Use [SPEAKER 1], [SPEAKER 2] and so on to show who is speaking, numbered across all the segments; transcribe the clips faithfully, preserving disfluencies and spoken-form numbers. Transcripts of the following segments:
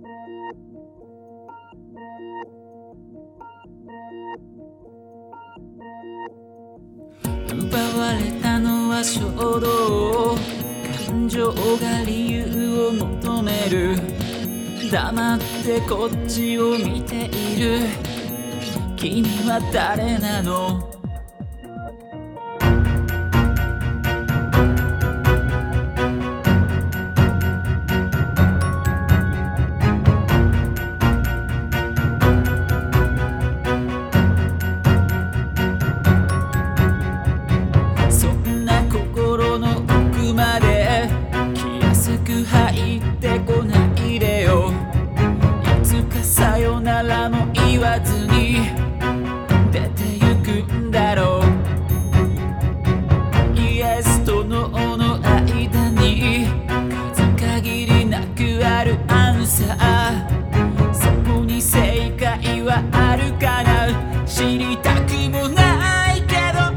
[SPEAKER 1] 奪われたのは衝動、感情が理由を求める。黙ってこっちを見ている。君は誰なの？そんな心の奥まで気安く入ってこないでよ。いつかさよならも言わずに出てゆくんだろう。イエスとノーの間に数限りなくあるアンサー。そこに正解はあるかな？知りたくもないけど、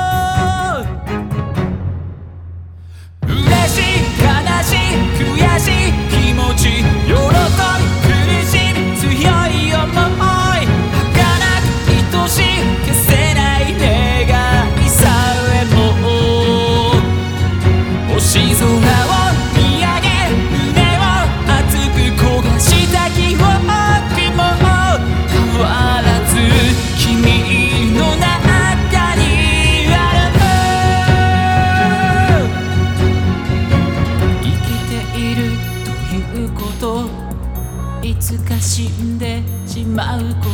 [SPEAKER 1] 嬉しい悲しい悔しい気持ち、喜び苦しみ強い想い、儚く愛しい消せない願いさえも、星空を見上げ胸を熱く焦がした記憶も変わらず君の中にある。生きているということ、いつか死んでしまうこと、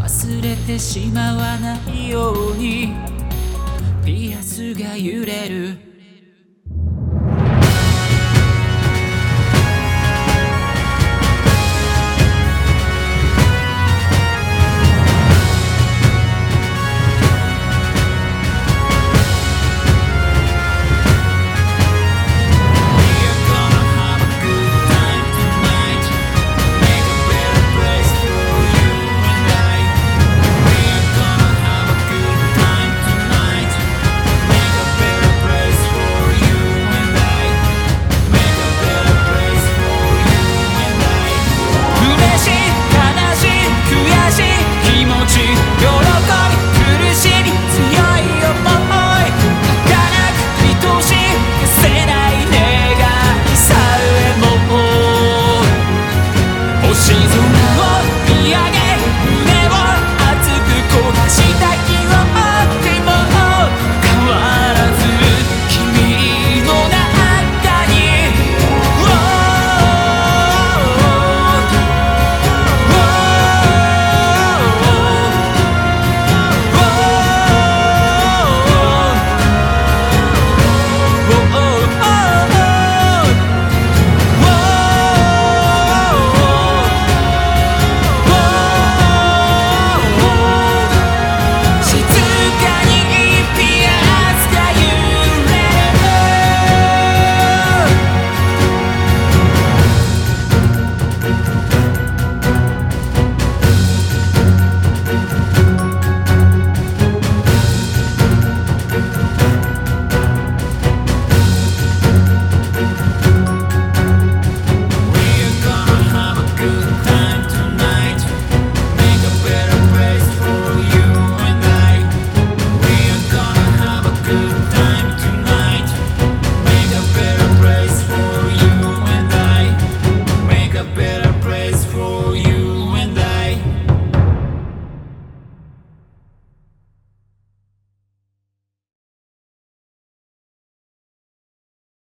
[SPEAKER 1] 忘れてしまわないようにピアスが揺れる。